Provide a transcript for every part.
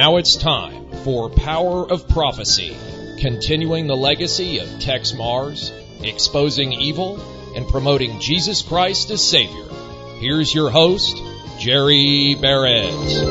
Now it's time for Power of Prophecy, continuing the legacy of Tex Mars, exposing evil, and promoting Jesus Christ as Savior. Here's your host, Jerry Barrett.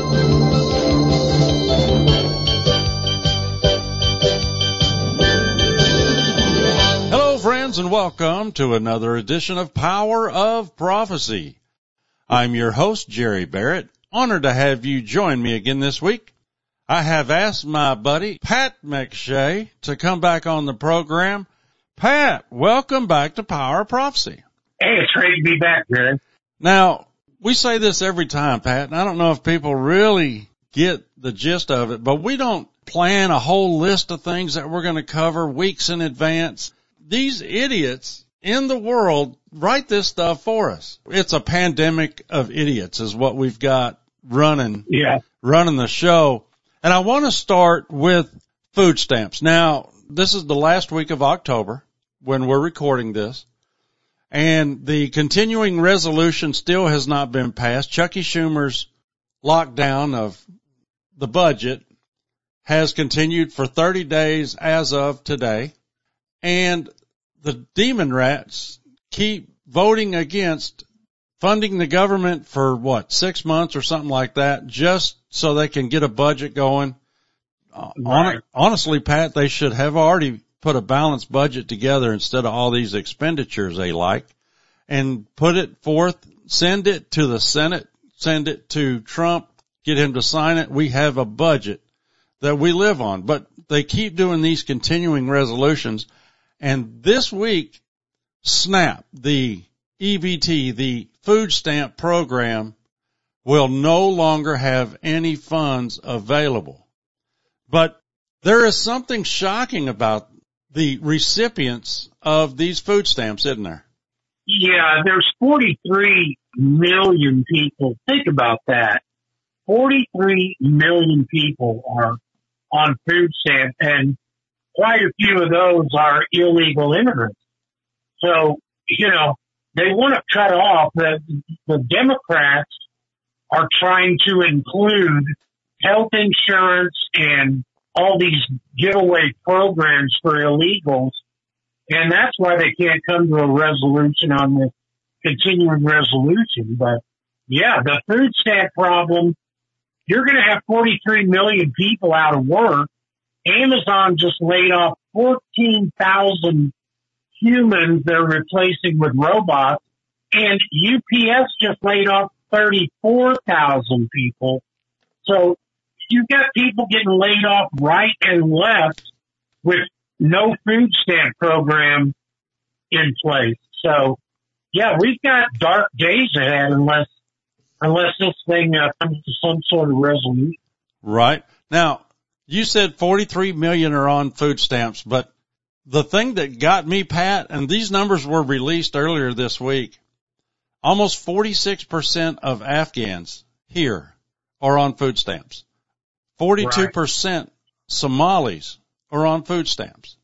Hello, friends, and welcome to another edition of Power of Prophecy. I'm your host, Jerry Barrett. Honored to have you join me again this week. I have asked my buddy, Pat McShay, to come back on the program. Pat, welcome back to Power of Prophecy. Hey, it's great to be back, Jerry. Now, we say this every time, Pat, and I don't know if people really get the gist of it, but we don't plan a whole list of things that we're going to cover weeks in advance. These idiots in the world write this stuff for us. It's a pandemic of idiots is what we've got running the show. And I want to start with food stamps. Now, this is the last week of October when we're recording this, and the continuing resolution still has not been passed. Chucky Schumer's lockdown of the budget has continued for 30 days as of today, and the demon rats keep voting against funding the government for 6 months or something like that, just so they can get a budget going. Right. Honestly, Pat, they should have already put a balanced budget together instead of all these expenditures they like, and put it forth, send it to the Senate, send it to Trump, get him to sign it. We have a budget that we live on, but they keep doing these continuing resolutions. And this week, SNAP, the EBT, the food stamp program, will no longer have any funds available. But there is something shocking about the recipients of these food stamps, isn't there? Yeah, there's 43 million people. Think about that. 43 million people are on food stamps, and quite a few of those are illegal immigrants. So, they want to cut off the Democrats are trying to include health insurance and all these giveaway programs for illegals. And that's why they can't come to a resolution on this continuing resolution. But yeah, the food stamp problem, you're going to have 43 million people out of work. Amazon just laid off 14,000 humans they're replacing with robots. And UPS just laid off 34,000 people. So you've got people getting laid off right and left with no food stamp program in place. So, yeah, we've got dark days ahead unless this thing comes to some sort of resolution. Right. Now, you said 43 million are on food stamps, but the thing that got me, Pat, and these numbers were released earlier this week, almost 46% of Afghans here are on food stamps. 42% Somalis are on food stamps.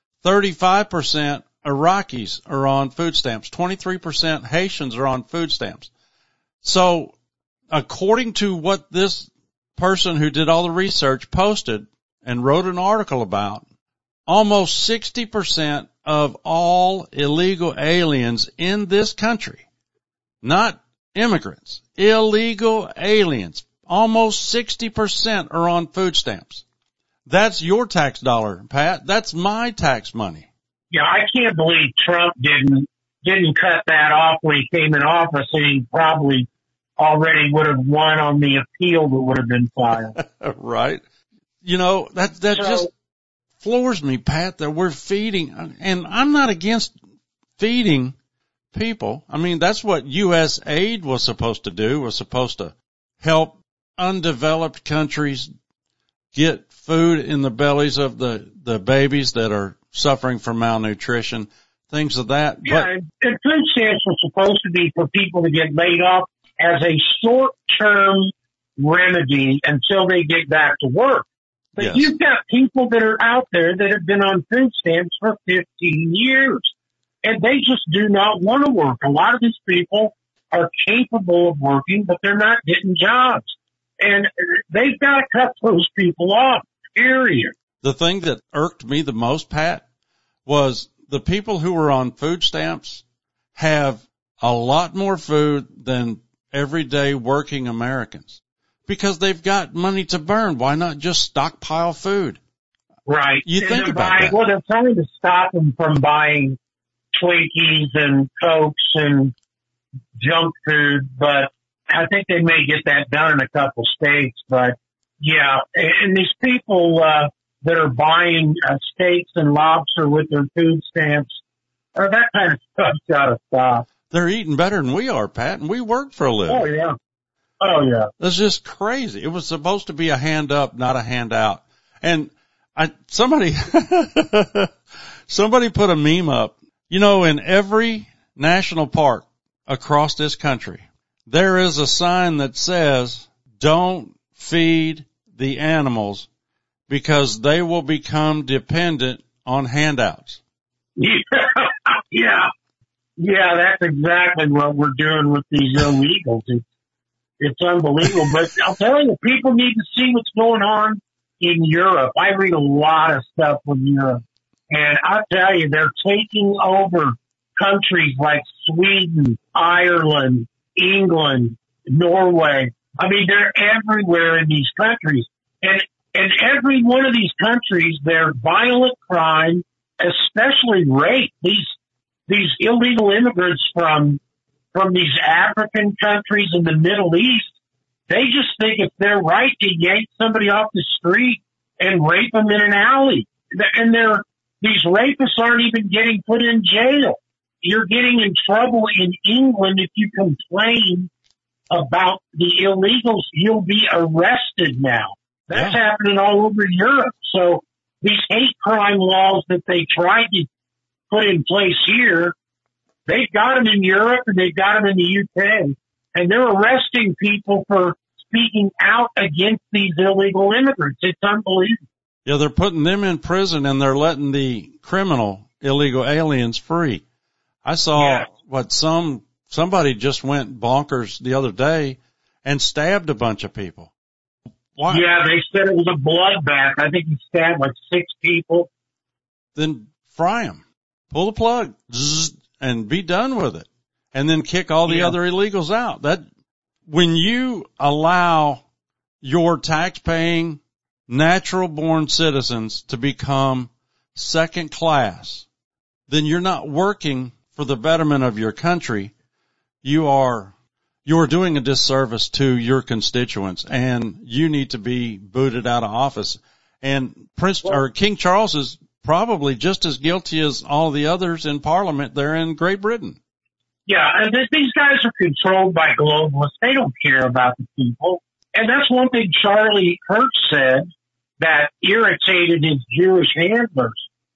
35% Iraqis are on food stamps. 23% Haitians are on food stamps. So, according to what this person who did all the research posted and wrote an article about, almost 60% of all illegal aliens in this country, not immigrants, illegal aliens, almost 60% are on food stamps. That's your tax dollar, Pat. That's my tax money. Yeah, I can't believe Trump didn't cut that off when he came in office, and he probably already would have won on the appeal that would have been filed. Right. That just floors me, Pat, that we're feeding, and I'm not against feeding people. I mean, that's what U.S. aid was supposed to do, was supposed to help undeveloped countries get food in the bellies of the babies that are suffering from malnutrition, things of that. Yeah, and food stamps are supposed to be for people to get laid off as a short-term remedy until they get back to work. But yes, you've got people that are out there that have been on food stamps for 15 years, and they just do not want to work. A lot of these people are capable of working, but they're not getting jobs. And they've got to cut those people off, period. The thing that irked me the most, Pat, was the people who were on food stamps have a lot more food than everyday working Americans because they've got money to burn. Why not just stockpile food? Right. You think about that. Well, they're trying to stop them from buying Twinkies and Cokes and junk food, but I think they may get that done in a couple states. But yeah, and these people that are buying steaks and lobster with their food stamps, that kind of stuff's got to stop. They're eating better than we are, Pat, and we work for a living. Oh yeah. Oh yeah. That's just crazy. It was supposed to be a hand up, not a handout. And somebody put a meme up. You know, in every national park across this country, there is a sign that says, don't feed the animals because they will become dependent on handouts. Yeah, that's exactly what we're doing with these illegals. It's unbelievable. But I'll tell you, people need to see what's going on in Europe. I read a lot of stuff from Europe. And I'll tell you, they're taking over countries like Sweden, Ireland, England, Norway. I mean, they're everywhere in these countries. And every one of these countries, their violent crime, especially rape, these illegal immigrants from these African countries in the Middle East, they just think it's their right to yank somebody off the street and rape them in an alley. And these rapists aren't even getting put in jail. You're getting in trouble in England if you complain about the illegals. You'll be arrested now. That's happening all over Europe. So these hate crime laws that they tried to put in place here, they've got them in Europe and they've got them in the UK. And they're arresting people for speaking out against these illegal immigrants. It's unbelievable. Yeah, they're putting them in prison and they're letting the criminal illegal aliens free. I saw somebody just went bonkers the other day and stabbed a bunch of people. Why? Yeah, they said it was a bloodbath. I think he stabbed like 6 people. Then fry them. Pull the plug and be done with it. And then kick all the other illegals out. When you allow your tax-paying, natural-born citizens to become second class, then you're not working for the betterment of your country. You are doing a disservice to your constituents, and you need to be booted out of office. And King Charles is probably just as guilty as all the others in Parliament there in Great Britain. Yeah, and these guys are controlled by globalists. They don't care about the people. And that's one thing Charlie Kirk said that irritated his Jewish handlers.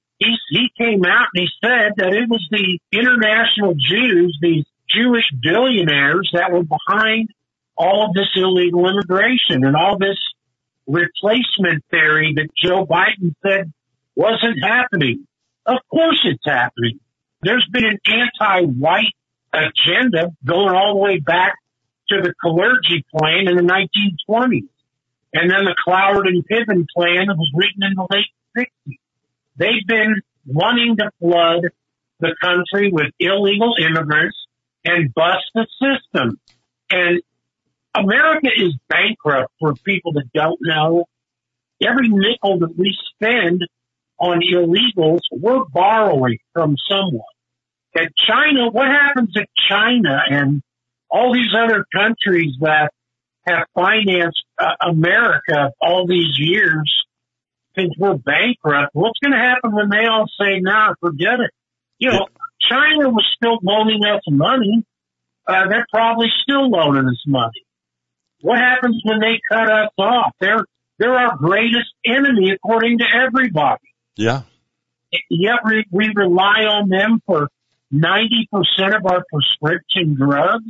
He came out and he said that it was the international Jews, these Jewish billionaires, that were behind all of this illegal immigration and all this replacement theory that Joe Biden said wasn't happening. Of course it's happening. There's been an anti-white agenda going all the way back to the Kalergi plan in the 1920s. And then the Cloward and Piven plan that was written in the late 60s. They've been wanting to flood the country with illegal immigrants and bust the system. And America is bankrupt for people that don't know. Every nickel that we spend on illegals, we're borrowing from someone. At China, what happens at China and all these other countries that have financed America all these years since we're bankrupt? What's going to happen when they all say, nah, forget it? You know, China was still loaning us money. They're probably still loaning us money. What happens when they cut us off? They're our greatest enemy, according to everybody. Yeah. Yet we rely on them for 90% of our prescription drugs.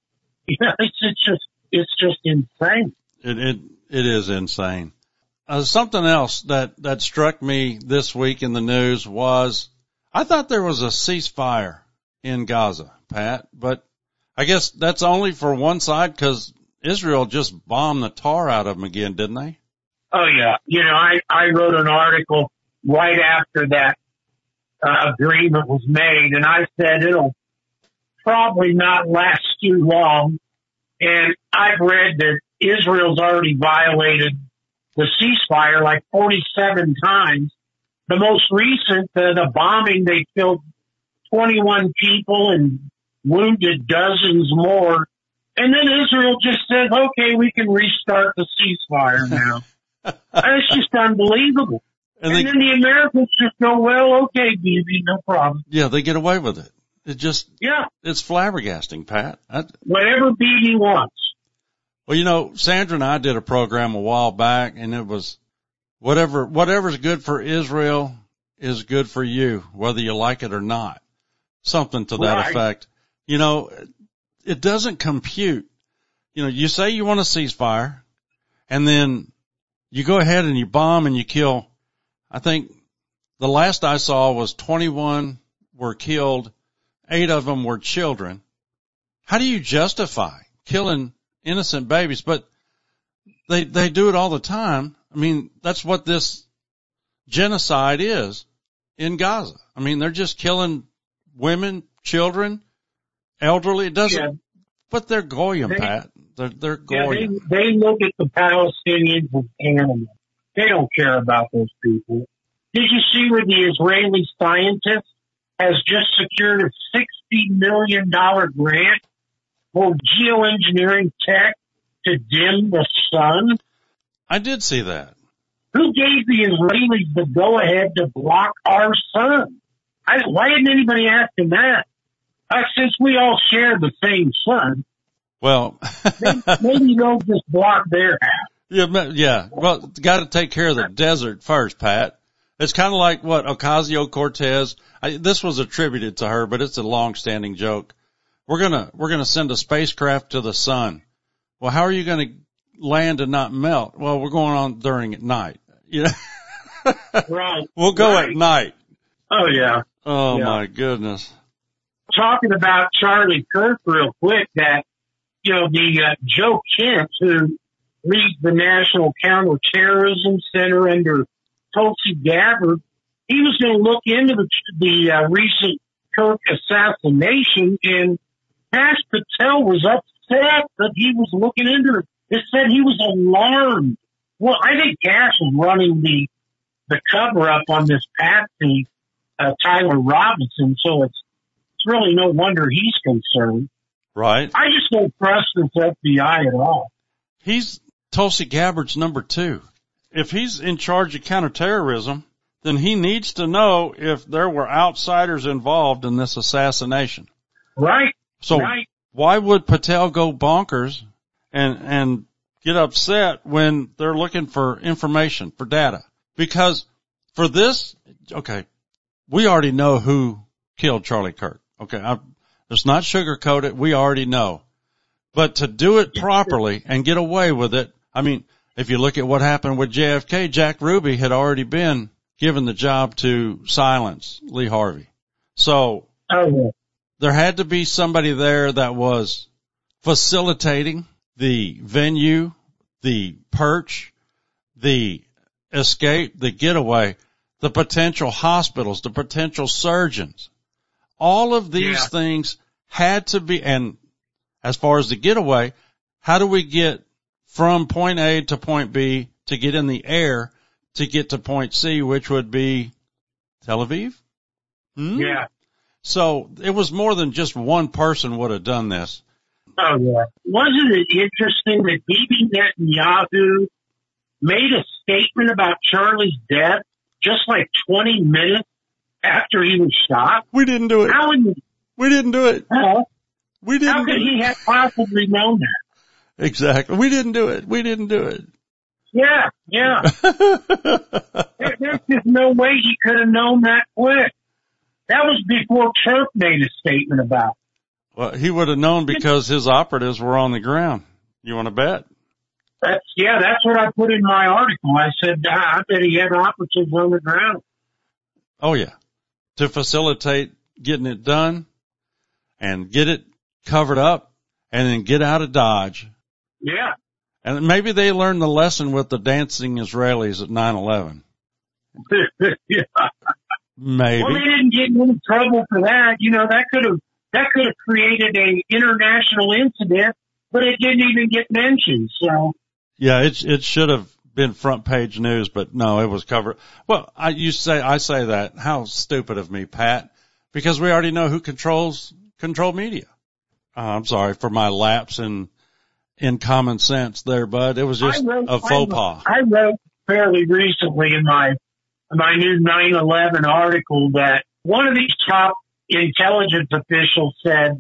You know, it's just insane. It is insane. Something else that struck me this week in the news was I thought there was a ceasefire in Gaza, Pat, but I guess that's only for one side because Israel just bombed the tar out of them again, didn't they? Oh yeah. I wrote an article right after that agreement was made, and I said it'll probably not last too long. And I've read that Israel's already violated the ceasefire like 47 times. The most recent, the bombing, they killed 21 people and wounded dozens more. And then Israel just says, okay, we can restart the ceasefire now. It's just unbelievable. And then the Americans just go, well, okay, Bibi, no problem. Yeah, they get away with it. It's flabbergasting, Pat. Whatever Bibi wants. Well, Sandra and I did a program a while back, and it was whatever's good for Israel is good for you, whether you like it or not. Something to that effect. It doesn't compute. You say you want a ceasefire, and then you go ahead and you bomb and you kill. I think the last I saw was 21 were killed. 8 of them were children. How do you justify killing innocent babies? But they do it all the time. I mean, that's what this genocide is in Gaza. I mean, they're just killing women, children, elderly. It doesn't, but they're goyim, Pat. They're goyim. They look at the Palestinians as animals. They don't care about those people. Did you see where the Israeli scientist has just secured a $60 million grant for geoengineering tech to dim the sun? I did see that. Who gave the Israelis the go-ahead to block our sun? Why didn't anybody ask him that? Since we all share the same sun, well, maybe they'll just block their half. Yeah. Well, got to take care of the desert first, Pat. It's kind of like what Ocasio-Cortez. This was attributed to her, but it's a long-standing joke. We're gonna send a spacecraft to the sun. Well, how are you gonna land and not melt? Well, we're going on during at night. Right. We'll go at night. Oh yeah. Oh my goodness. Talking about Charlie Kirk real quick, that the Joe Kent, who leads the National Counterterrorism Center under Tulsi Gabbard, he was going to look into the recent Kirk assassination, and Kash Patel was upset that he was looking into it. It said he was alarmed. Well, I think Kash is running the cover up on this Patsy, Tyler Robinson, so it's really no wonder he's concerned. Right. I just don't trust this FBI at all. He's Tulsi Gabbard's number 2. If he's in charge of counterterrorism, then he needs to know if there were outsiders involved in this assassination. Right. So why would Patel go bonkers and get upset when they're looking for information, for data? Because for this, okay, we already know who killed Charlie Kirk. Okay, let's not sugarcoat it. We already know. But to do it properly and get away with it, I mean, if you look at what happened with JFK, Jack Ruby had already been given the job to silence Lee Harvey. So there had to be somebody there that was facilitating the venue, the perch, the escape, the getaway, the potential hospitals, the potential surgeons. All of these things had to be, and as far as the getaway, how do we get from point A to point B to get in the air to get to point C, which would be Tel Aviv? Yeah. So it was more than just one person would have done this. Oh, yeah. Wasn't it interesting that Bibi Netanyahu made a statement about Charlie's death just like 20 minutes after he was shot? We didn't do it. We didn't do it. We didn't. How could he have possibly known that? Exactly. We didn't do it. We didn't do it. Yeah. There's just no way he could have known that quick. That was before Turk made a statement about it. Well, he would have known because his operatives were on the ground. You want to bet? That's what I put in my article. I said, I bet he had operatives on the ground. Oh, yeah. To facilitate getting it done and get it covered up and then get out of Dodge Yeah. And maybe they learned the lesson with the dancing Israelis at 9/11. Yeah. Maybe. Well, they didn't get in any trouble for that. You know, that could have created a international incident, but it didn't even get mentioned. So Yeah, it should have been front page news, but no, it was covered. Well, I say that. How stupid of me, Pat, because we already know who controls media. I'm sorry for my lapse in common sense there, bud. It was just a faux pas. I wrote fairly recently in my new 9/11 article that one of these top intelligence officials said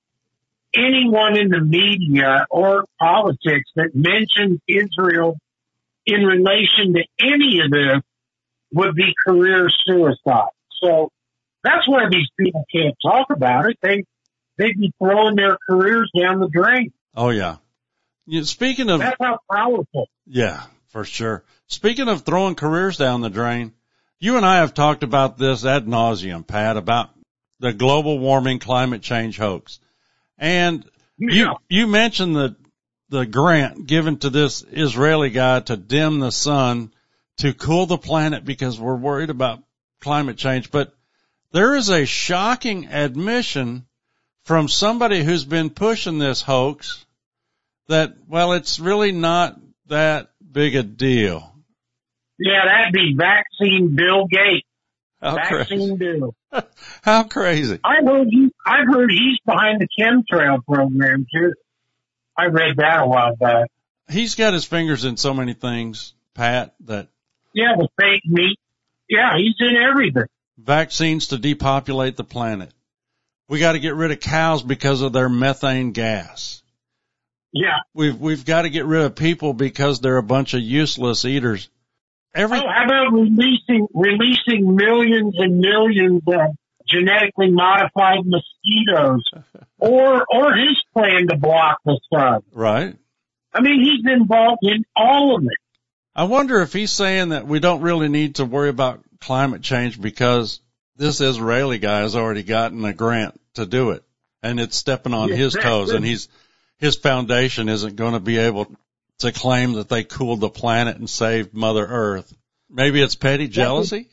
anyone in the media or politics that mentions Israel in relation to any of this would be career suicide. So that's why these people can't talk about it. They'd be throwing their careers down the drain. Oh, yeah. Speaking of... That's how powerful. Yeah, for sure. Speaking of throwing careers down the drain, you and I have talked about this ad nauseum, Pat, about the global warming climate change hoax. And you mentioned the grant given to this Israeli guy to dim the sun to cool the planet because we're worried about climate change. But there is a shocking admission from somebody who's been pushing this hoax that, well, it's really not that big a deal. Yeah, that'd be Vaccine Bill Gates. How Vaccine crazy. Bill. How crazy. I've heard he's behind the chemtrail program too. I read that a while back. He's got his fingers in so many things, Pat, that... Yeah, the fake meat. Yeah, he's in everything. Vaccines to depopulate the planet. We got to get rid of cows because of their methane gas. Yeah. We've got to get rid of people because they're a bunch of useless eaters. How about releasing millions and millions of genetically modified mosquitoes, or his plan to block the sun? Right. I mean, he's involved in all of it. I wonder if he's saying that we don't really need to worry about climate change because this Israeli guy has already gotten a grant to do it, and it's stepping on his toes, and his foundation isn't going to be able to claim that they cooled the planet and saved Mother Earth. Maybe it's petty jealousy?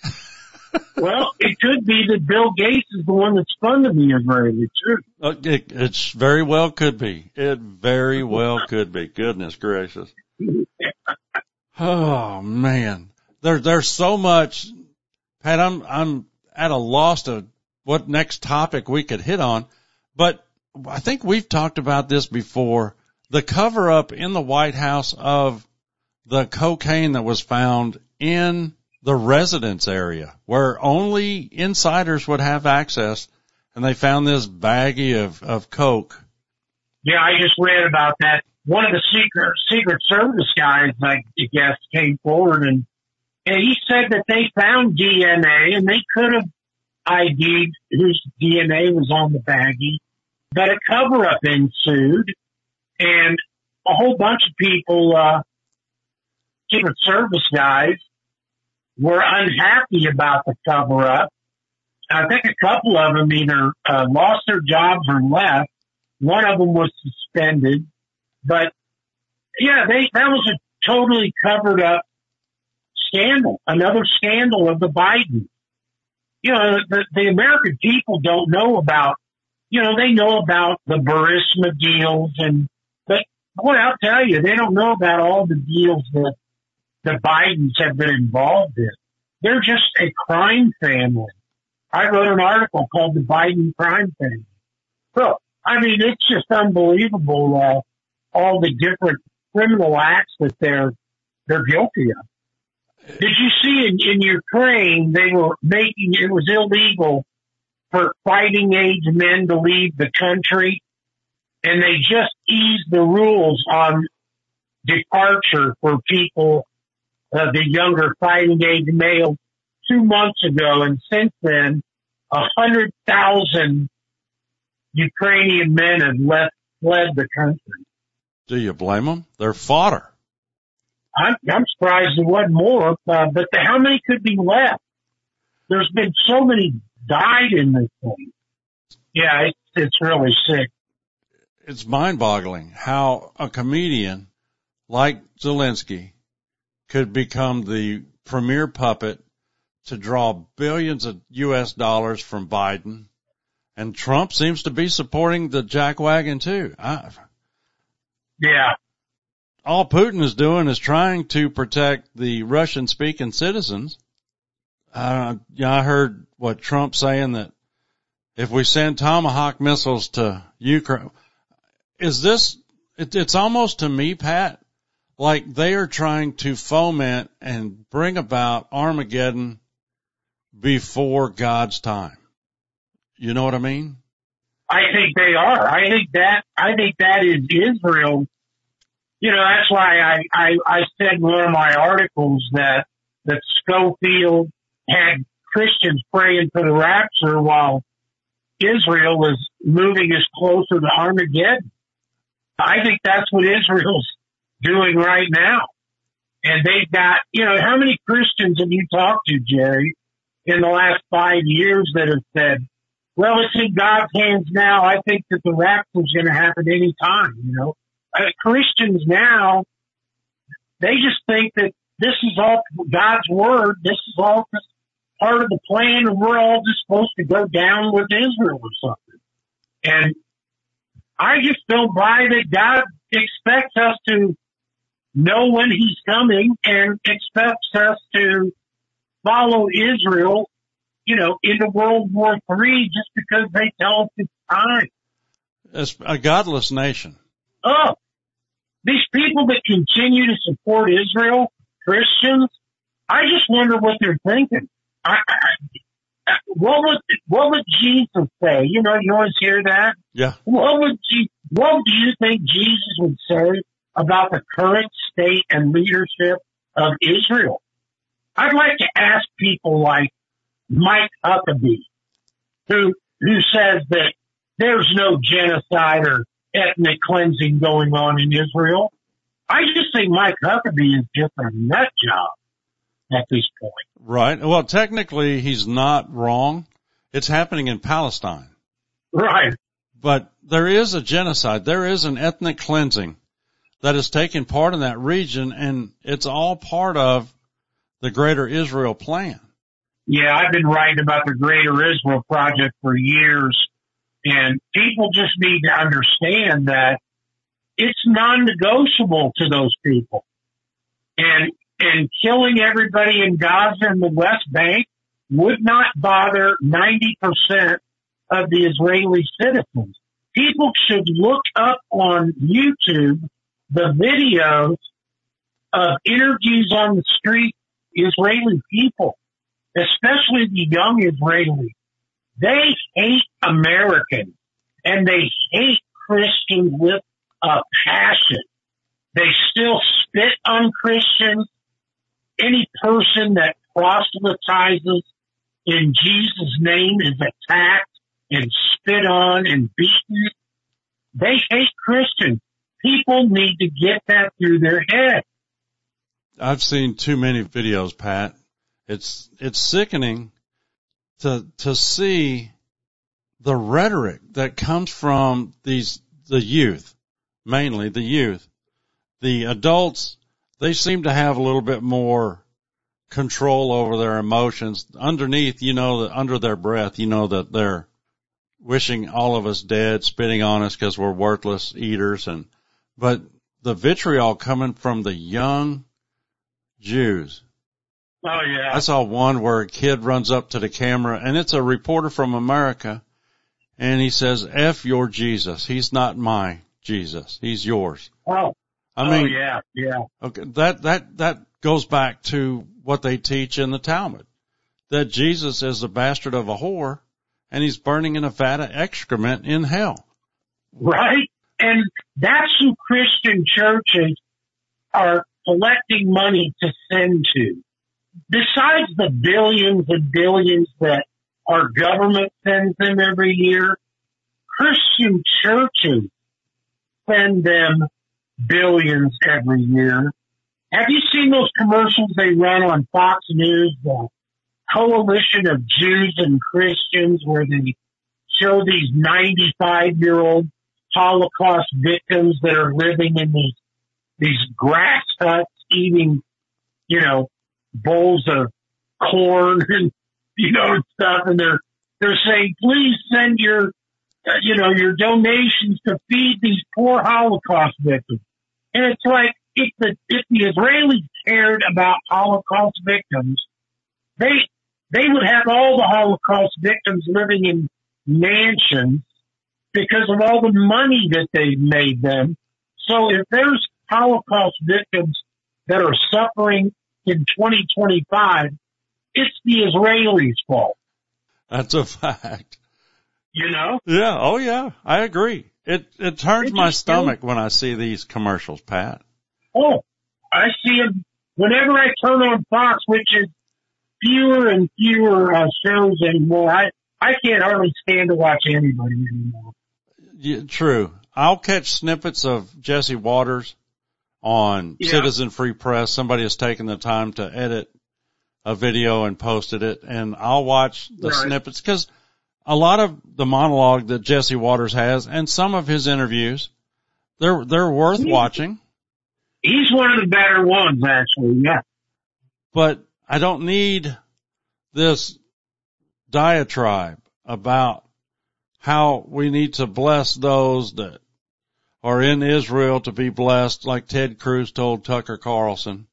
Well, it could be that Bill Gates is the one that's funding the Israeli too. It very well could be. It very well could be. Goodness gracious. Oh man. There's so much. Pat, I'm at a loss of what next topic we could hit on, but I think we've talked about this before. The cover up in the White House of the cocaine that was found in the residence area where only insiders would have access, and they found this baggie of coke. Yeah, I just read about that. One of the Secret Service guys, I guess, came forward and he said that they found DNA and they could have ID'd whose DNA was on the baggie, but a cover-up ensued, and a whole bunch of people, Secret Service guys, were unhappy about the cover-up. I think a couple of them either lost their jobs or left. One of them was suspended. But, yeah, that was a totally covered-up scandal, another scandal of the Biden. You know, the American people don't know about, they know about the Burisma deals, but boy, I'll tell you, they don't know about all the deals that the Bidens have been involved in. They're just a crime family. I wrote an article called The Biden Crime Family. So, I mean, it's just unbelievable, all the different criminal acts that they're guilty of. Did you see in Ukraine, they were making, it was illegal for fighting age men to leave the country, and they just eased the rules on departure for people, the younger fighting age males 2 months ago, and since then, 100,000 Ukrainian men have fled the country. Do you blame them? They're fodder. I'm surprised there wasn't more, but how many could be left? There's been so many died in this thing. Yeah, it's really sick. it's mind-boggling how a comedian like Zelensky could become the premier puppet to draw billions of U.S. dollars from Biden. And Trump seems to be supporting the jackwagon too. Yeah. All Putin is doing is trying to protect the Russian-speaking citizens. I heard what Trump saying that if we send Tomahawk missiles to Ukraine, it's almost to me, Pat, like they are trying to foment and bring about Armageddon before God's time. You know what I mean? I think they are. I think that is Israel. You know, that's why I said in one of my articles that Schofield had Christians praying for the rapture while Israel was moving us closer to Armageddon. I think that's what Israel's doing right now. And they've got, you know, how many Christians have you talked to, Jerry, in the last 5 years that have said, well, it's in God's hands now. I think that the rapture is going to happen any time, you know. Christians now, they just think that this is all God's word. This is all just part of the plan, and we're all just supposed to go down with Israel or something. And I just don't buy that God expects us to know when he's coming and expects us to follow Israel, you know, into World War III just because they tell us it's time. It's a godless nation. Oh, these people that continue to support Israel, Christians, I just wonder what they're thinking. What would Jesus say? You know, you always hear that. Yeah. What do you think Jesus would say about the current state and leadership of Israel? I'd like to ask people like Mike Huckabee, who says that there's no genocide or ethnic cleansing going on in Israel. I just think Mike Huckabee is just a nut job at this point. Right. Well, technically, he's not wrong. It's happening in Palestine. Right. But there is a genocide. There is an ethnic cleansing that is taking part in that region, and it's all part of the Greater Israel plan. Yeah, I've been writing about the Greater Israel Project for years, and people just need to understand that it's non-negotiable to those people. And killing everybody in Gaza and the West Bank would not bother 90% of the Israeli citizens. People should look up on YouTube the videos of interviews on the street, Israeli people, especially the young Israelis. They hate Americans, and they hate Christians with a passion. They still spit on Christians. Any person that proselytizes in Jesus' name is attacked and spit on and beaten. They hate Christians. People need to get that through their head. I've seen too many videos, Pat. It's sickening to see the rhetoric that comes from the youth, mainly the youth. The adults, they seem to have a little bit more control over their emotions. Underneath, you know, that under their breath, you know that they're wishing all of us dead, spitting on us because we're worthless eaters. But the vitriol coming from the young Jews. Oh, yeah. I saw one where a kid runs up to the camera, and it's a reporter from America, and he says, F your Jesus. He's not my Jesus. He's yours. Oh. I mean, yeah. Okay, that goes back to what they teach in the Talmud, that Jesus is the bastard of a whore, and he's burning in a vat of excrement in hell. Right? And that's who Christian churches are collecting money to send to. Besides the billions and billions that our government sends them every year, Christian churches send them billions every year. Have you seen those commercials they run on Fox News, the coalition of Jews and Christians, where they show these 95-year-old Holocaust victims that are living in these grass huts, eating, bowls of corn and, and stuff. And they're saying, please send your donations to feed these poor Holocaust victims. And it's like, if the Israelis cared about Holocaust victims, they would have all the Holocaust victims living in mansions because of all the money that they made them. So if there's Holocaust victims that are suffering in 2025, it's the Israelis' fault. That's a fact. Yeah. Oh yeah. I agree. It turns my stomach when I see these commercials, Pat. Oh, I see them whenever I turn on Fox, which is fewer and fewer shows anymore. I can't hardly stand to watch anybody anymore. Yeah, true. I'll catch snippets of Jesse Waters on Citizen Free Press. Somebody has taken the time to edit a video and posted it, and I'll watch the snippets because a lot of the monologue that Jesse Waters has and some of his interviews, they're worth watching. He's one of the better ones, actually, yeah. But I don't need this diatribe about how we need to bless those that are in Israel to be blessed, like Ted Cruz told Tucker Carlson.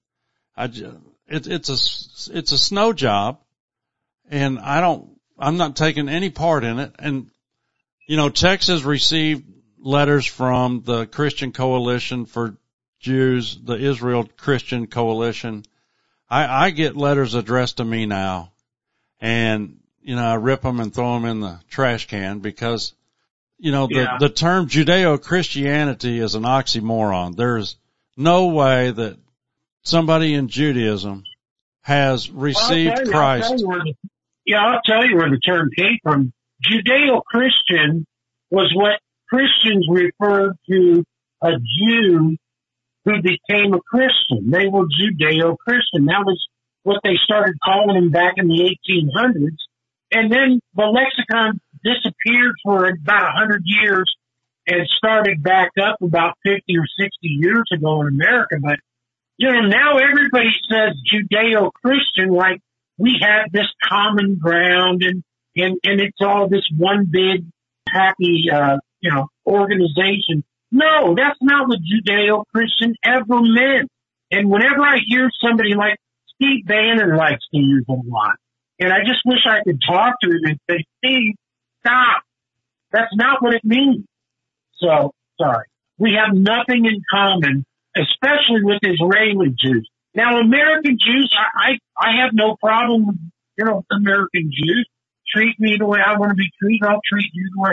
It's a snow job, and I'm not taking any part in it. And, Texas received letters from the Christian Coalition for Jews, the Israel Christian Coalition. I get letters addressed to me now, and, I rip them and throw them in the trash can because, the term Judeo-Christianity is an oxymoron. There's no way that somebody in Judaism has received Christ. I'll tell you where the term came from. Judeo-Christian was what Christians referred to a Jew who became a Christian. They were Judeo-Christian. That was what they started calling them back in the 1800s. And then the lexicon disappeared for about 100 years and started back up about 50 or 60 years ago in America. But, now everybody says Judeo-Christian like we have this common ground and it's all this one big happy, organization. No, that's not what Judeo-Christian ever meant. And whenever I hear somebody like Steve Bannon likes to use it a lot, and I just wish I could talk to him and say, Steve, stop. That's not what it means. So, sorry. We have nothing in common, especially with Israeli Jews. Now, American Jews, I have no problem with, American Jews. Treat me the way I want to be treated. I'll treat you the way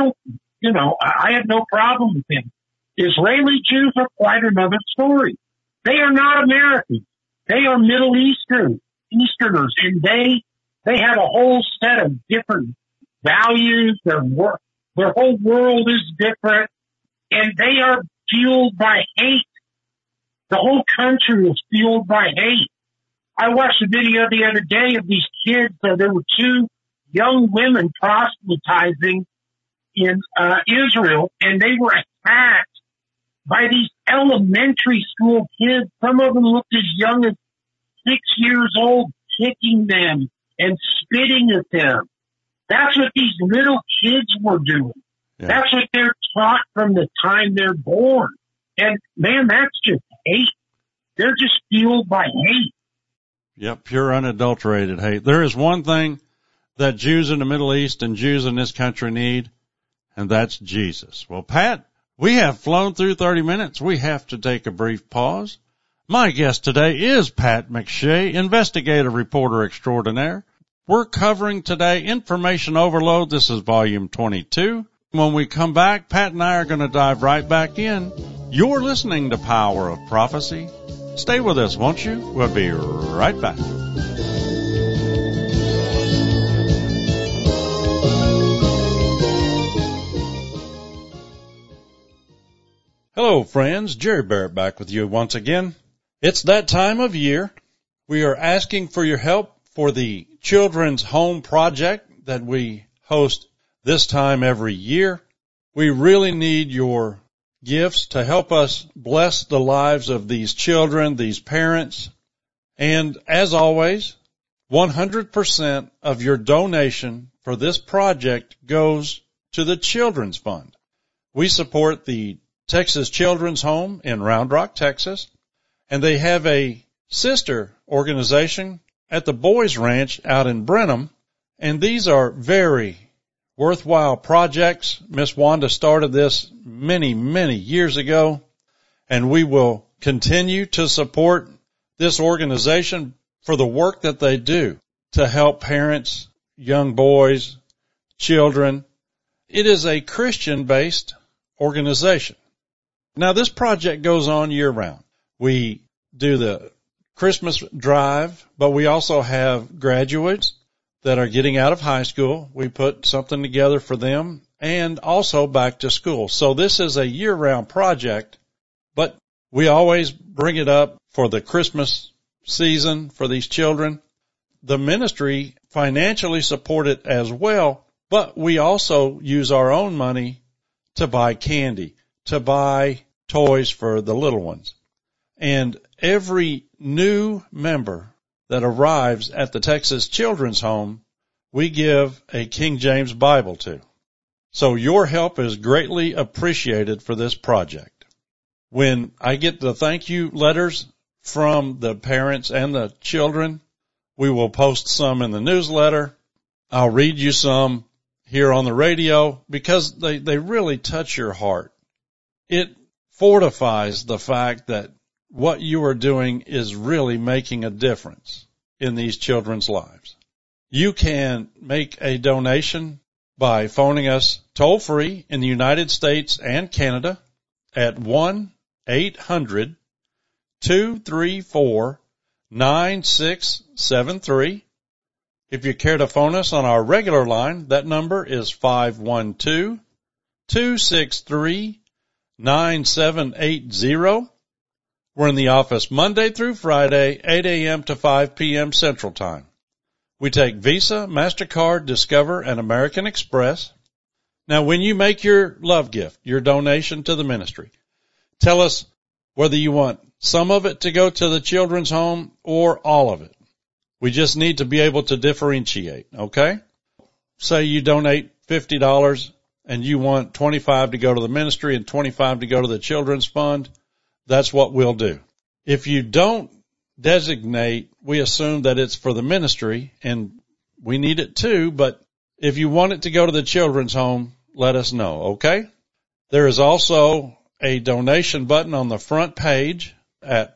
I have no problem with them. Israeli Jews are quite another story. They are not Americans. They are Middle Easterners, and they have a whole set of different values. Their whole world is different, and they are fueled by hate. The whole country is fueled by hate. I watched a video the other day of these kids. There were two young women proselytizing in Israel, and they were attacked by these elementary school kids. Some of them looked as young as 6 years old, kicking them and spitting at them. That's what these little kids were doing. Yeah. That's what they're taught from the time they're born. And, man, that's just hate. They're just fueled by hate. Yep, pure unadulterated hate. There is one thing that Jews in the Middle East and Jews in this country need, and that's Jesus. Well, Pat, we have flown through 30 minutes. We have to take a brief pause. My guest today is Pat McShay, investigative reporter extraordinaire. We're covering today information overload. This is volume 22. When we come back, Pat and I are going to dive right back in. You're listening to Power of Prophecy. Stay with us, won't you? We'll be right back. Hello, friends. Jerry Barrett back with you once again. It's that time of year. We are asking for your help for the Children's Home Project that we host this time every year. We really need your gifts to help us bless the lives of these children, these parents. And as always, 100% of your donation for this project goes to the Children's Fund. We support the Texas Children's Home in Round Rock, Texas, and they have a sister organization at the Boys Ranch out in Brenham, and these are very worthwhile projects. Miss Wanda started this many, many years ago, and we will continue to support this organization for the work that they do to help parents, young boys, children. It is a Christian-based organization. Now, this project goes on year-round. We do the Christmas drive, but we also have graduates that are getting out of high school. We put something together for them, and also back to school. So this is a year-round project, but we always bring it up for the Christmas season for these children. The ministry financially support it as well, but we also use our own money to buy candy, to buy toys for the little ones. And every new member that arrives at the Texas Children's Home, we give a King James Bible to. So your help is greatly appreciated for this project. When I get the thank you letters from the parents and the children, we will post some in the newsletter. I'll read you some here on the radio because they really touch your heart. It fortifies the fact that what you are doing is really making a difference in these children's lives. You can make a donation by phoning us toll-free in the United States and Canada at 1-800-234-9673. If you care to phone us on our regular line, that number is 512-263-9780. We're in the office Monday through Friday, 8 a.m. to 5 p.m. Central Time. We take Visa, MasterCard, Discover, and American Express. Now, when you make your love gift, your donation to the ministry, tell us whether you want some of it to go to the children's home or all of it. We just need to be able to differentiate, okay? Say you donate $50 and you want $25 to go to the ministry and $25 to go to the children's fund. That's what we'll do. If you don't designate, we assume that it's for the ministry, and we need it too, but if you want it to go to the children's home, let us know, okay? There is also a donation button on the front page at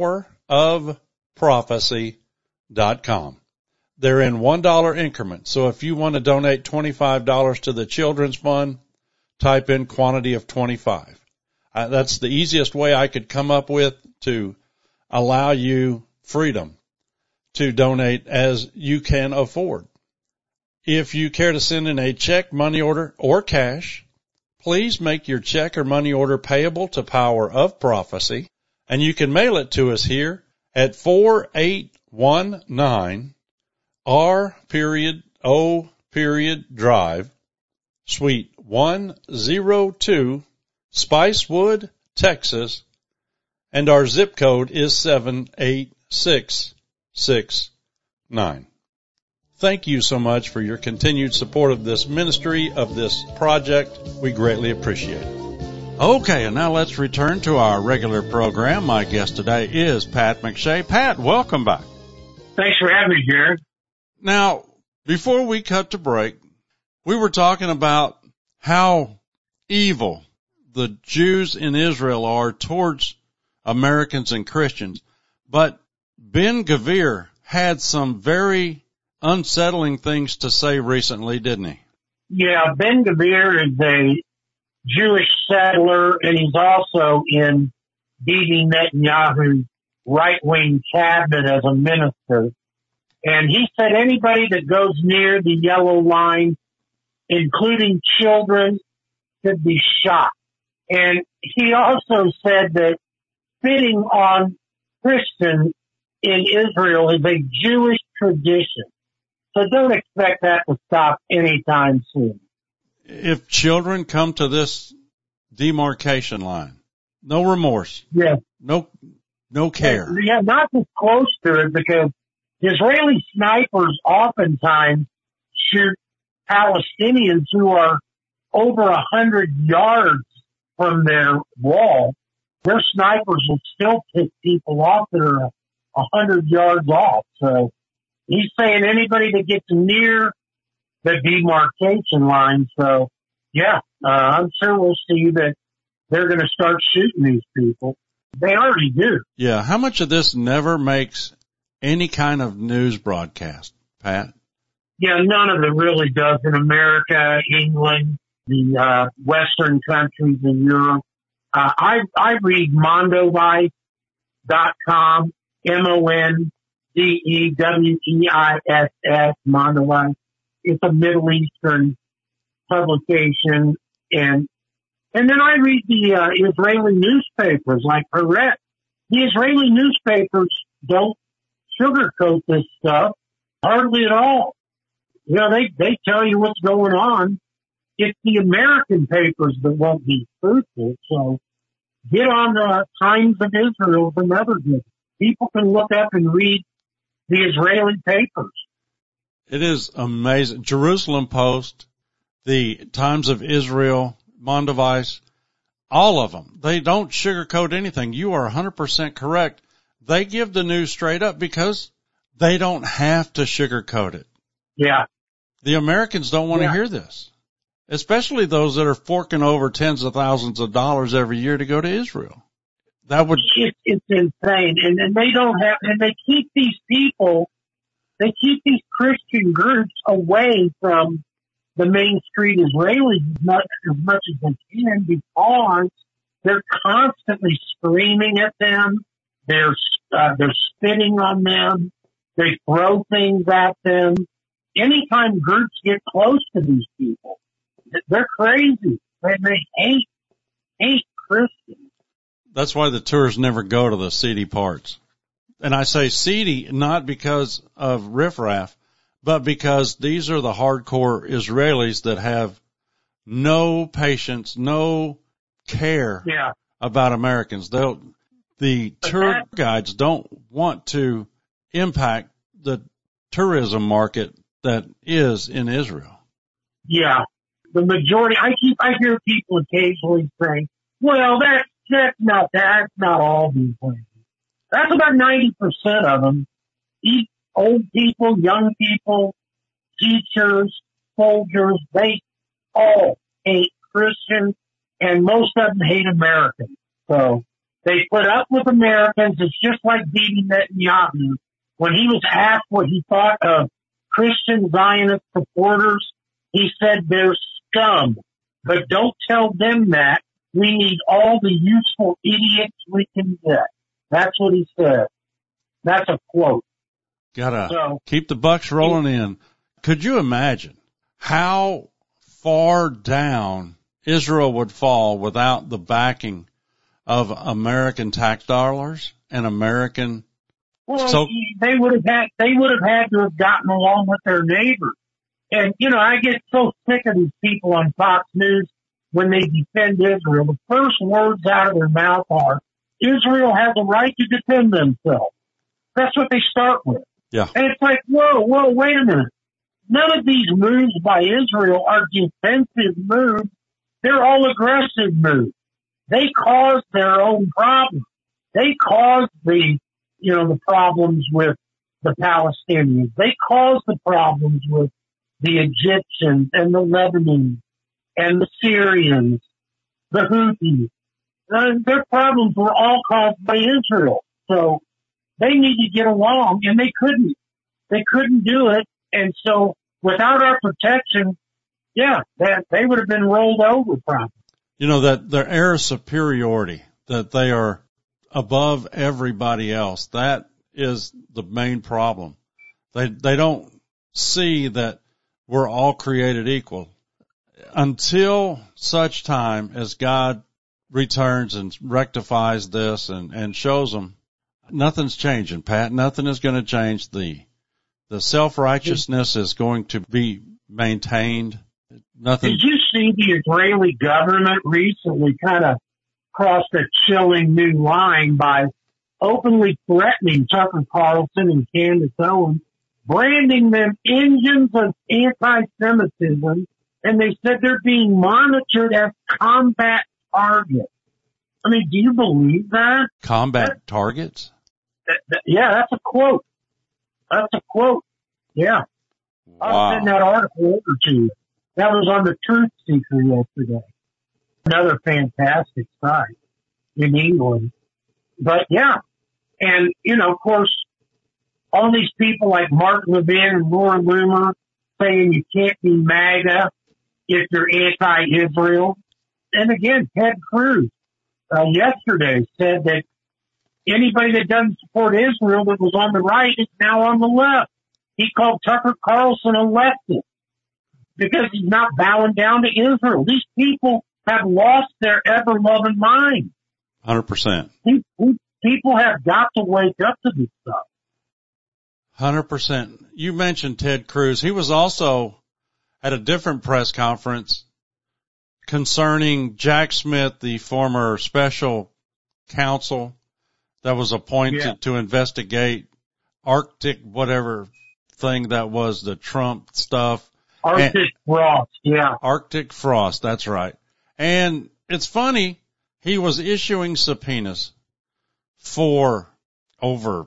powerofprophecy.com. They're in $1 increments, so if you want to donate $25 to the children's fund, type in quantity of 25. That's the easiest way I could come up with to allow you freedom to donate as you can afford. If you care to send in a check, money order, or cash, please make your check or money order payable to Power of Prophecy, and you can mail it to us here at 4819 R.O. Drive, Suite 102, Spicewood, Texas, and our zip code is 78669. Thank you so much for your continued support of this ministry, of this project. We greatly appreciate it. Okay, and now let's return to our regular program. My guest today is Pat McShay. Pat, welcome back. Thanks for having me, Jared. Now, before we cut to break, we were talking about how evil the Jews in Israel are towards Americans and Christians. But Ben-Gvir had some very unsettling things to say recently, didn't he? Yeah, Ben-Gvir is a Jewish settler, and he's also in Bibi Netanyahu's right-wing cabinet as a minister. And he said anybody that goes near the yellow line, including children, should be shot. And he also said that spitting on Christians in Israel is a Jewish tradition. So don't expect that to stop anytime soon. if children come to this demarcation line, no remorse, Yeah. no care. Yeah, not just close to it, because Israeli snipers oftentimes shoot Palestinians who are over 100 yards from their wall. Their snipers will still pick people off that are 100 yards off. So he's saying anybody that gets near the demarcation line. So yeah, I'm sure we'll see that they're going to start shooting these people. They already do. Yeah. How much of this never makes any kind of news broadcast, Pat? Yeah, none of it really does in America, England, the Western countries in Europe. I read Mondovice.com, MONDEWEISS, Mondovice. It's a Middle Eastern publication, and then I read the Israeli newspapers like Haaretz. The Israeli newspapers don't sugarcoat this stuff hardly at all. You know, they tell you what's going on. It's the American papers that won't be truthful. So get on the Times of Israel, another good. People can look up and read the Israeli papers. It is amazing. Jerusalem Post, the Times of Israel, Mondovice, all of them. They don't sugarcoat anything. You are 100% correct. They give the news straight up because they don't have to sugarcoat it. Yeah. The Americans don't want to hear this, especially those that are forking over tens of thousands of dollars every year to go to Israel. That would, it's insane. And they don't have, and they keep these people, they keep these Christian groups away from the Main Street Israelis as much as they can, because they're constantly screaming at them. They're spitting on them. They throw things at them. Anytime groups get close to these people, they're crazy. They hate Christians. That's why the tourists never go to the seedy parts. And I say seedy not because of riffraff, but because these are the hardcore Israelis that have no patience, no care about Americans. The tour guides don't want to impact the tourism market that is in Israel. Yeah. The majority, I hear people occasionally say, well, that's not all these places. That's about 90% of them. Old people, young people, teachers, soldiers, they all hate Christians, and most of them hate Americans. So they put up with Americans. It's just like Bibi Netanyahu. When he was asked what he thought of Christian Zionist supporters, he said they're scum. But don't tell them that. We need all the useful idiots we can get. That's what he said. That's a quote. Gotta keep the bucks rolling in. Could you imagine how far down Israel would fall without the backing of American tax dollars and American? Well, they would have had to have gotten along with their neighbors. And, you know, I get so sick of these people on Fox News when they defend Israel. The first words out of their mouth are, Israel has a right to defend themselves. That's what they start with. Yeah. And it's like, whoa, wait a minute. None of these moves by Israel are defensive moves. They're all aggressive moves. They caused their own problems. They caused the problems with the Palestinians. They caused the problems with the Egyptians and the Lebanese and the Syrians, the Houthis. Their problems were all caused by Israel. So they need to get along, and they couldn't. They couldn't do it. And so without our protection, they would have been rolled over probably. You know, that their air of superiority, that they are above everybody else, that is the main problem. They don't see that we're all created equal. Until such time as God returns and rectifies this and shows them, nothing's changing, Pat. Nothing is going to change. The self-righteousness is going to be maintained. Nothing. Did you see the Israeli government recently kind of crossed a chilling new line by openly threatening Tucker Carlson and Candace Owens, branding them engines of anti-Semitism, and they said they're being monitored as combat targets. I mean, do you believe that? Combat targets? Yeah, that's a quote. That's a quote. Yeah. Wow. I'll send that article over to you. That was on the Truth Seeker yesterday. Another fantastic site in England. But yeah. And, you know, of course, all these people like Mark Levin and Laura Loomer saying you can't be MAGA if you're anti-Israel. And again, Ted Cruz yesterday said that anybody that doesn't support Israel that was on the right is now on the left. He called Tucker Carlson a leftist because he's not bowing down to Israel. These people have lost their ever-loving mind. 100%. People have got to wake up to this stuff. 100%. You mentioned Ted Cruz. He was also at a different press conference concerning Jack Smith, the former special counsel that was appointed to investigate Arctic, whatever thing that was, the Trump stuff. Arctic Frost, yeah. Arctic Frost, that's right. And it's funny, he was issuing subpoenas for over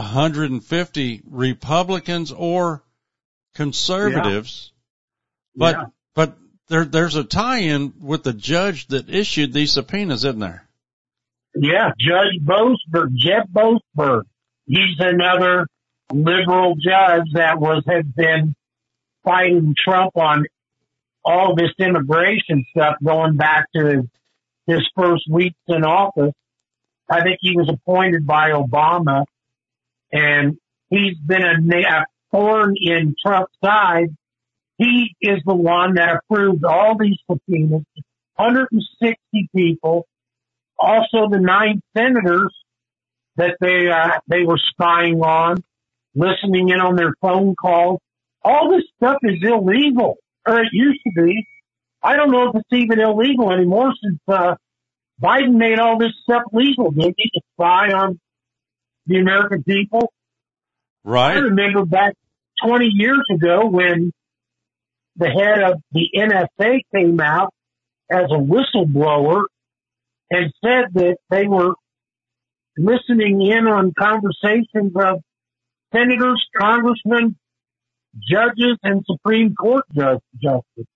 150 Republicans or conservatives. Yeah. But there's a tie-in with the judge that issued these subpoenas, isn't there? Yeah, Judge Boasberg, Jeb Boasberg. He's another liberal judge that has been fighting Trump on all this immigration stuff going back to his first weeks in office. I think he was appointed by Obama, and he's been a thorn in Trump's side. He is the one that approved all these subpoenas, 160 people, also the 9 senators that they were spying on, listening in on their phone calls. All this stuff is illegal, or it used to be. I don't know if it's even illegal anymore since Biden made all this stuff legal. They need to spy on the American people. Right. I remember back 20 years ago when the head of the NSA came out as a whistleblower and said that they were listening in on conversations of senators, congressmen, judges, and Supreme Court justices.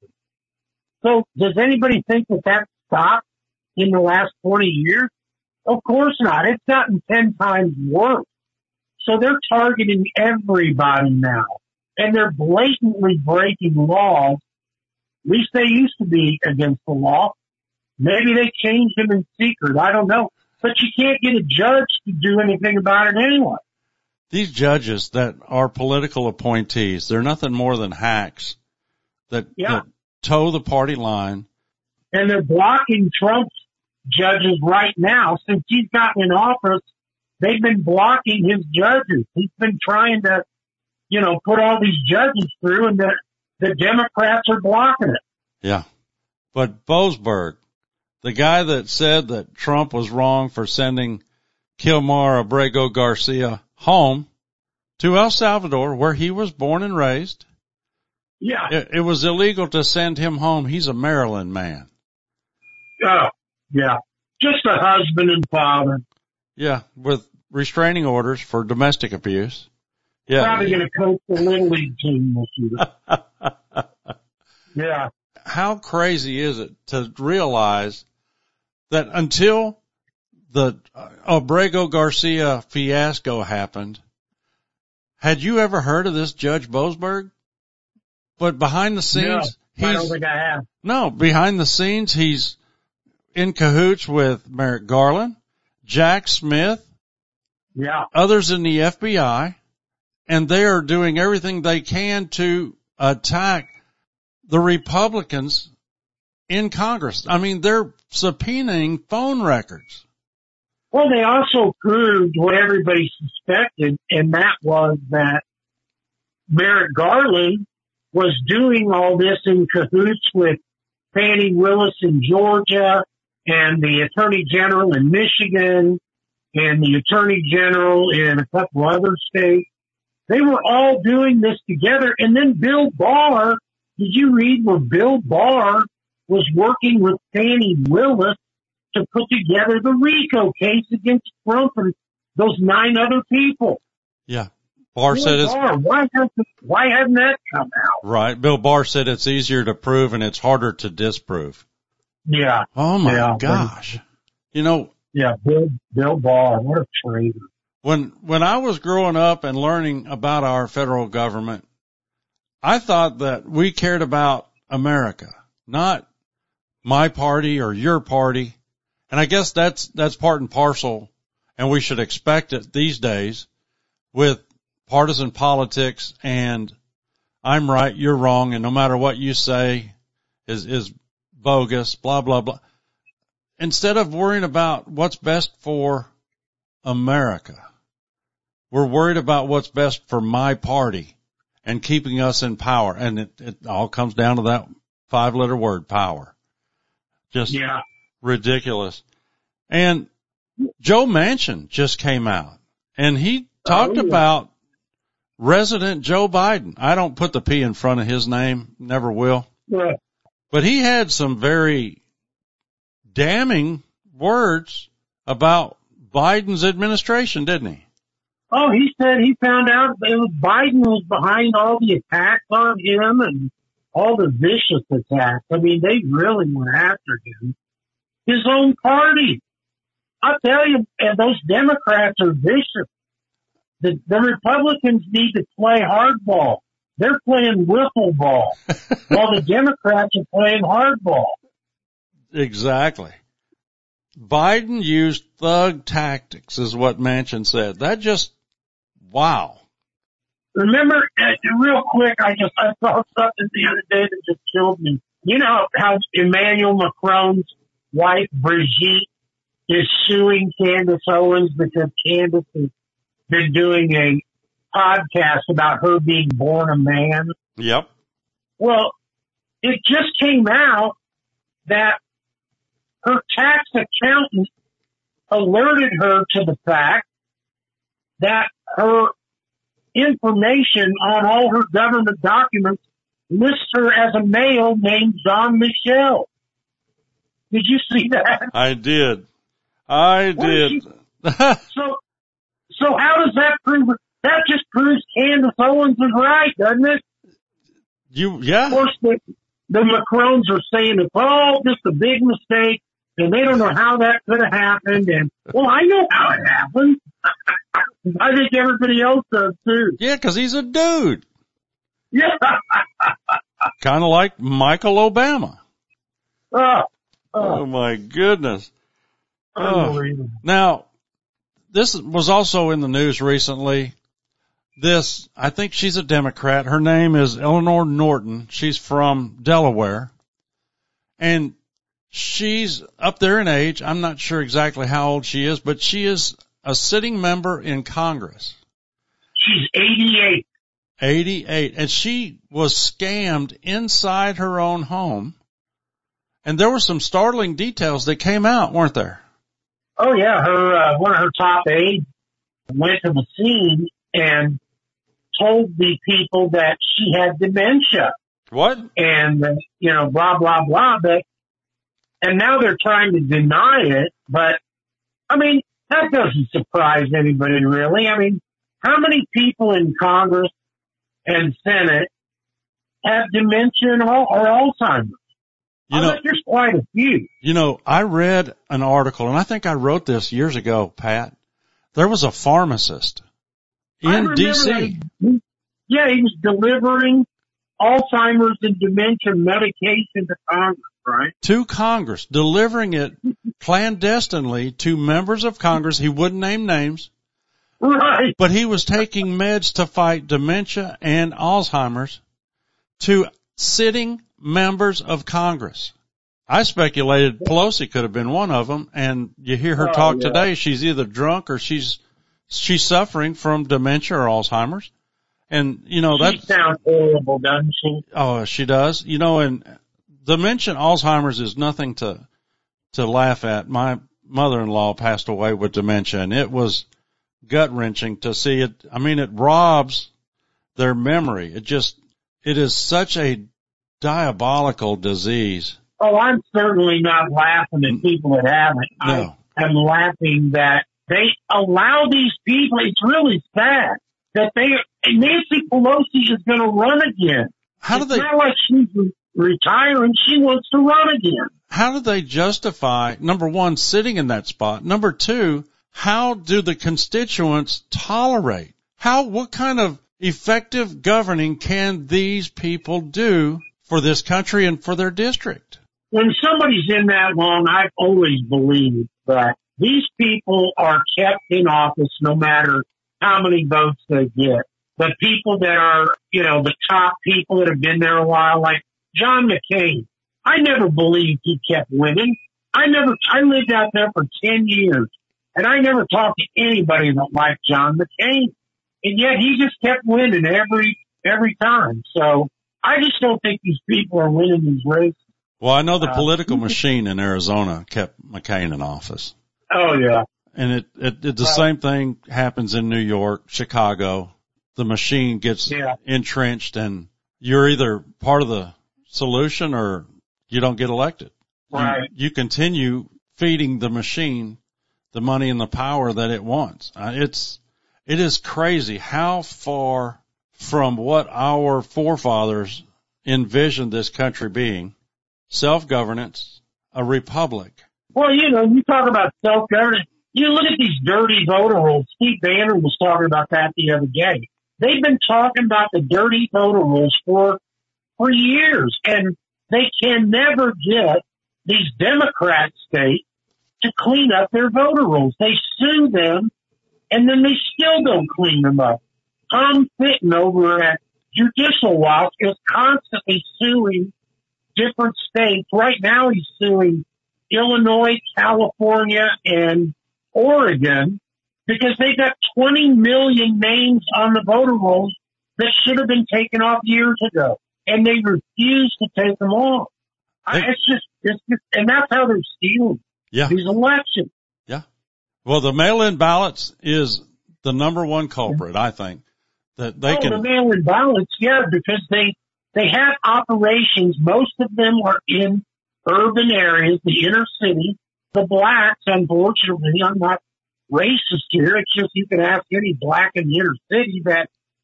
So does anybody think that stopped in the last 20 years? Of course not. It's gotten 10 times worse. So they're targeting everybody now. And they're blatantly breaking laws. At least they used to be against the law. Maybe they changed them in secret. I don't know. But you can't get a judge to do anything about it anyway. These judges that are political appointees, they're nothing more than hacks that toe the party line. And they're blocking Trump's judges right now. Since he's gotten in office, they've been blocking his judges. He's been trying to, put all these judges through, and the Democrats are blocking it. Yeah. But Boasberg, the guy that said that Trump was wrong for sending Kilmar Abrego Garcia home to El Salvador, where he was born and raised. Yeah. It was illegal to send him home. He's a Maryland man. Oh, yeah. Just a husband and father. Yeah, with restraining orders for domestic abuse. Yeah. Probably going to coach the Little League team this year. Yeah. How crazy is it to realize that until the Abrego Garcia fiasco happened, had you ever heard of this Judge Boasberg? But behind the scenes, I don't think I have. No, behind the scenes, he's in cahoots with Merrick Garland, Jack Smith, others in the FBI, and they are doing everything they can to attack the Republicans in Congress. I mean, they're subpoenaing phone records. Well, they also proved what everybody suspected, and that was that Merrick Garland was doing all this in cahoots with Fani Willis in Georgia and the Attorney General in Michigan and the Attorney General in a couple other states. They were all doing this together. And then Bill Barr, did you read where Bill Barr was working with Fani Willis to put together the RICO case against Trump and those 9 other people? Yeah. Barr said it's, why hasn't that come out? Right. Bill Barr said it's easier to prove and it's harder to disprove. Yeah. Oh my gosh. You know. Yeah. Bill Barr, what a traitor. When I was growing up and learning about our federal government, I thought that we cared about America, not my party or your party. And I guess that's part and parcel, and we should expect it these days with partisan politics and I'm right, you're wrong, and no matter what you say is bogus, blah, blah, blah. Instead of worrying about what's best for America, we're worried about what's best for my party and keeping us in power. And it all comes down to that 5-letter word, power. Just ridiculous. And Joe Manchin just came out and he talked about Resident Joe Biden. I don't put the P in front of his name, never will. Yeah. But he had some very damning words about Biden's administration, didn't he? Oh, he said he found out Biden was behind all the attacks on him and all the vicious attacks. I mean, they really went after him. His own party. I'll tell you, and those Democrats are vicious. The Republicans need to play hardball. They're playing wiffle ball while the Democrats are playing hardball. Exactly. Biden used thug tactics is what Manchin said. That just, wow. Remember, real quick, I saw something the other day that just killed me. You know how Emmanuel Macron's wife, Brigitte, is suing Candace Owens because Candace has been doing a podcast about her being born a man? Yep. Well, it just came out that her tax accountant alerted her to the fact that her information on all her government documents lists her as a male named Jean-Michel. Did you see that? I did. So how does that prove? That just proves Candace Owens is right, doesn't it? Yeah. Of course, the Macrons are saying it's all just a big mistake, and they don't know how that could have happened. And well, I know how it happened. I think everybody else does too. Yeah, because he's a dude. Yeah. Kind of like Michael Obama. Oh my goodness. Unbelievable. Now, this was also in the news recently. I think she's a Democrat. Her name is Eleanor Norton. She's from Delaware. And she's up there in age. I'm not sure exactly how old she is, but she is a sitting member in Congress. She's 88. 88. And she was scammed inside her own home. And there were some startling details that came out, weren't there? Oh yeah, her one of her top aides went to the scene and told the people that she had dementia. What? And blah blah blah. And now they're trying to deny it. But I mean, that doesn't surprise anybody really. I mean, how many people in Congress and Senate have dementia or Alzheimer's? I bet there's quite a few. I read an article, and I think I wrote this years ago, Pat. There was a pharmacist in D.C. Yeah, he was delivering Alzheimer's and dementia medication to Congress, right? To Congress, delivering it clandestinely to members of Congress. He wouldn't name names. Right. But he was taking meds to fight dementia and Alzheimer's to sitting members of Congress. I speculated Pelosi could have been one of them, and you hear her talk today. She's either drunk or she's suffering from dementia or Alzheimer's. And, that sounds horrible, doesn't she? Oh, she does. And dementia, Alzheimer's is nothing to laugh at. My mother-in-law passed away with dementia, and it was gut-wrenching to see it. I mean, it robs their memory. It is such a diabolical disease. Oh, I'm certainly not laughing at people that have it. No. I'm laughing that they allow these people. It's really sad that Nancy Pelosi is going to run again. It's not like she's retiring. She wants to run again. How do they justify, number one, sitting in that spot? Number two, how do the constituents tolerate? What kind of effective governing can these people do for this country and for their district? When somebody's in that long, I've always believed that these people are kept in office no matter how many votes they get. The people that are, the top people that have been there a while, like John McCain, I never believed he kept winning. I lived out there for 10 years, and I never talked to anybody that liked John McCain. And yet he just kept winning every time. So I just don't think these people are winning these races. Well, I know the political machine in Arizona kept McCain in office. Oh, yeah. And the same thing happens in New York, Chicago. The machine gets entrenched, and you're either part of the solution or you don't get elected. Right. You continue feeding the machine the money and the power that it wants. It is crazy how far from what our forefathers envisioned this country being. Self-governance, a republic. Well, you talk about self-governance. You look at these dirty voter rolls. Steve Bannon was talking about that the other day. They've been talking about the dirty voter rolls for years, and they can never get these Democrat states to clean up their voter rolls. They sue them, and then they still don't clean them up. Tom Fitton over at Judicial Watch is constantly suing different states. Right now he's suing Illinois, California, and Oregon because they got 20 million names on the voter rolls that should have been taken off years ago, and they refuse to take them off. It's just, and that's how they're stealing these elections. Yeah. Well, the mail-in ballots is the number one culprit, I think, that they can. The mail-in ballots, because they have operations. Most of them are in urban areas, the inner city. The blacks, unfortunately, I'm not racist here. It's just you can ask any black in the inner city that,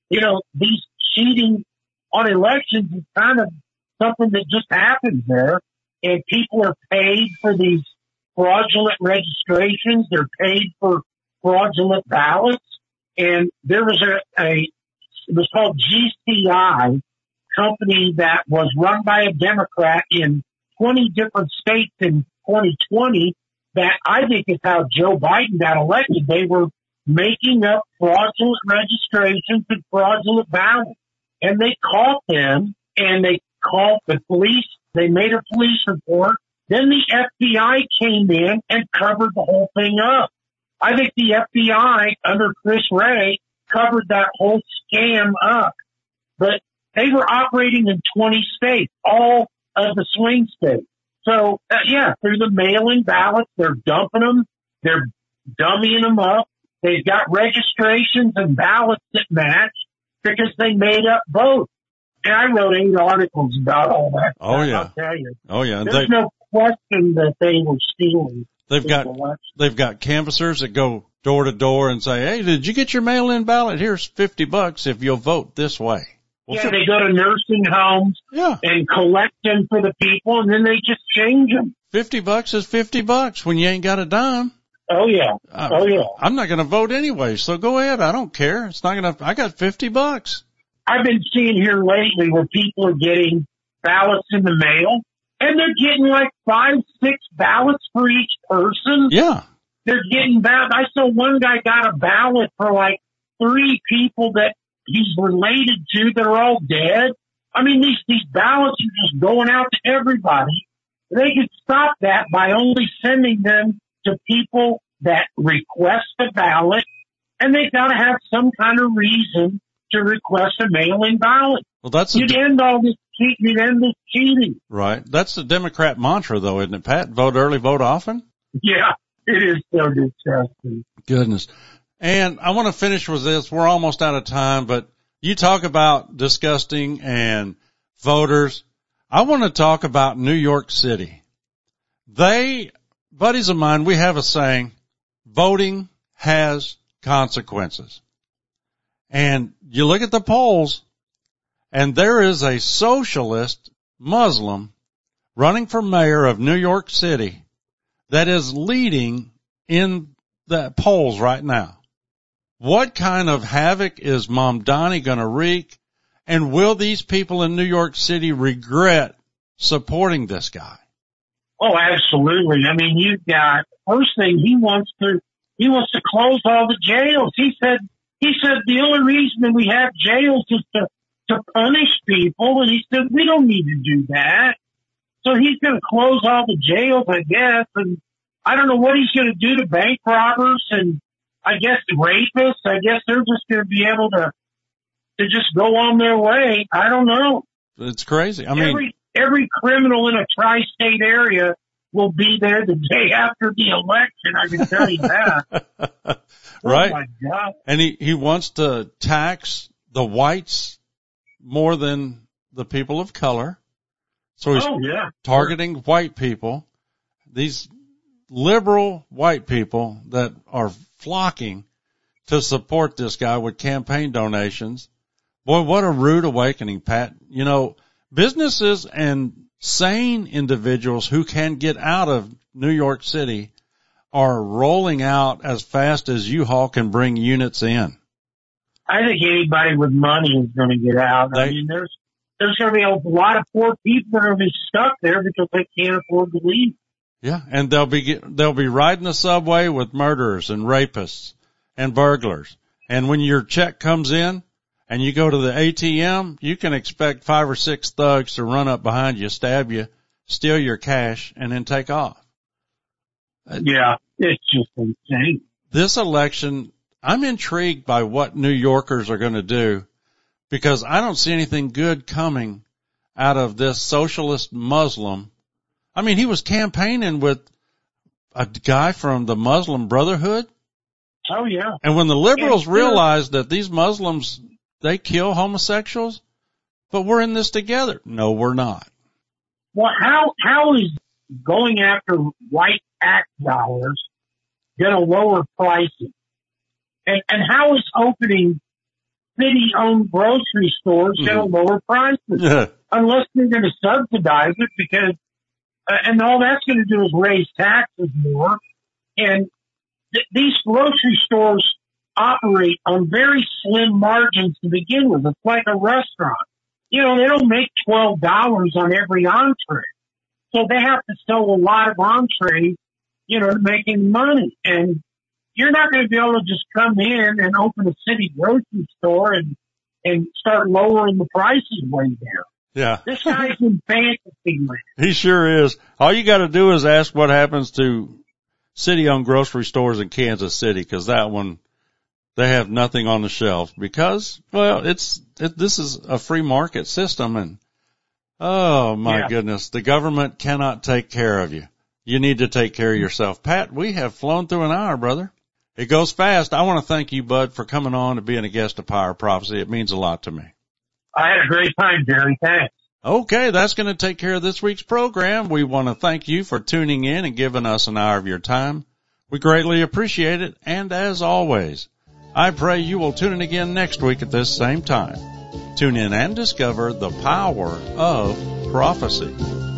these cheating on elections is kind of something that just happens there. And people are paid for these fraudulent registrations. They're paid for fraudulent ballots. And there was it was called GCI company that was run by a Democrat in 20 different states in 2020 that I think is how Joe Biden got elected. They were making up fraudulent registrations and fraudulent ballots. And they caught them, and they called the police. They made a police report. Then the FBI came in and covered the whole thing up. I think the FBI under Chris Wray covered that whole scam up. But they were operating in 20 states, all of the swing states. So, through the mail-in ballots, they're dumping them. They're dummying them up. They've got registrations and ballots that match because they made up both. And I wrote 8 articles about all that. Oh, yeah. I'll tell you. Oh, yeah. There's no question that they were stealing. They've got canvassers that go door to door and say, hey, did you get your mail-in ballot? Here's $50 if you'll vote this way. Well, they go to nursing homes and collect them for the people, and then they just change them. $50 is $50 when you ain't got a dime. Oh, yeah. I'm not going to vote anyway, so go ahead. I don't care. It's not going to, I got $50. I've been seeing here lately where people are getting ballots in the mail, and they're getting like 5-6 ballots for each person. Yeah. They're getting ballots. I saw one guy got a ballot for like 3 people that he's related to that are all dead. I mean, these ballots are just going out to everybody. They could stop that by only sending them to people that request a ballot, and they've got to have some kind of reason to request a mail-in ballot. Well, You'd end all this cheating and endless cheating. Right. That's the Democrat mantra, though, isn't it, Pat? Vote early, vote often? Yeah, it is so disgusting. Goodness. And I want to finish with this. We're almost out of time, but you talk about disgusting and voters. I want to talk about New York City. Buddies of mine, we have a saying, voting has consequences. And you look at the polls, and there is a socialist Muslim running for mayor of New York City that is leading in the polls right now. What kind of havoc is Mamdani going to wreak? And will these people in New York City regret supporting this guy? Oh, absolutely. I mean, you've got, first thing, he wants to close all the jails. He said the only reason that we have jails is to punish people. And he said, we don't need to do that. So he's going to close all the jails, I guess. And I don't know what he's going to do to bank robbers and I guess rapists. I guess they're just going to be able to just go on their way. I don't know. It's crazy. I mean, every criminal in a tri-state area will be there the day after the election. I can tell you that. Right. Oh my God. And he wants to tax the whites more than the people of color. So he's targeting white people. These liberal white people that are flocking to support this guy with campaign donations. Boy, what a rude awakening, Pat. You know, businesses and sane individuals who can get out of New York City are rolling out as fast as U-Haul can bring units in. I think anybody with money is going to get out. I mean, there's going to be a lot of poor people that are going to be stuck there because they can't afford to leave. Yeah, and they'll be riding the subway with murderers and rapists and burglars. And when your check comes in and you go to the ATM, you can expect 5 or 6 thugs to run up behind you, stab you, steal your cash, and then take off. Yeah, it's just insane. This election, I'm intrigued by what New Yorkers are going to do because I don't see anything good coming out of this socialist Muslim. I mean, he was campaigning with a guy from the Muslim Brotherhood. Oh, yeah. And when the liberals realized that these Muslims, they kill homosexuals, but we're in this together. No, we're not. Well, how is going after white tax dollars going to lower prices? And how is opening city-owned grocery stores going to lower prices? Unless they're going to subsidize it because and all that's going to do is raise taxes more. And these grocery stores operate on very slim margins to begin with. It's like a restaurant. You know, they don't make $12 on every entree. So they have to sell a lot of entrees, you know, to make any money. And you're not going to be able to just come in and open a city grocery store and start lowering the prices way down. Yeah. This guy's in fantasy land. He sure is. All you got to do is ask what happens to city-owned grocery stores in Kansas City, because that one, they have nothing on the shelf because, well, this is a free market system and, oh my goodness, the government cannot take care of you. You need to take care of yourself. Pat, we have flown through an hour, brother. It goes fast. I want to thank you, bud, for coming on and being a guest of Power of Prophecy. It means a lot to me. I had a great time, Jerry. Thanks. Okay, that's going to take care of this week's program. We want to thank you for tuning in and giving us an hour of your time. We greatly appreciate it. And as always, I pray you will tune in again next week at this same time. Tune in and discover the power of prophecy.